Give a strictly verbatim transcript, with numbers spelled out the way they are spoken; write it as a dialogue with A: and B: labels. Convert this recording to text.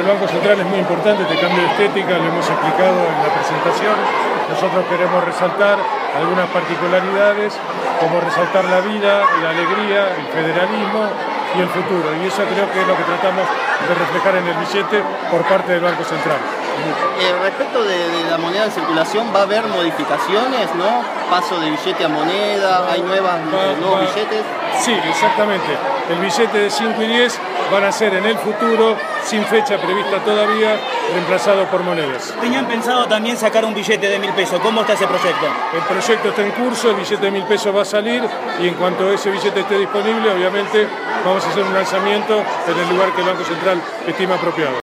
A: el Banco Central es muy importante este cambio de estética, lo hemos explicado en la presentación. Nosotros queremos resaltar algunas particularidades, como resaltar la vida, la alegría, el federalismo y el futuro. Y eso creo que es lo que tratamos de reflejar en el billete por parte del Banco Central.
B: Eh, respecto de, de la moneda en circulación, ¿va a haber modificaciones, no? Paso de billete a moneda, ¿hay nuevas,
A: va,
B: eh, nuevos
A: va,
B: billetes?
A: Sí, exactamente. El billete de cinco y diez van a ser en el futuro, sin fecha prevista todavía, reemplazado por monedas.
C: ¿Tenían pensado también sacar un billete de mil pesos? ¿Cómo está ese proyecto?
A: El proyecto está en curso, el billete de mil pesos va a salir y en cuanto ese billete esté disponible, obviamente vamos a hacer un lanzamiento en el lugar que el Banco Central estima apropiado.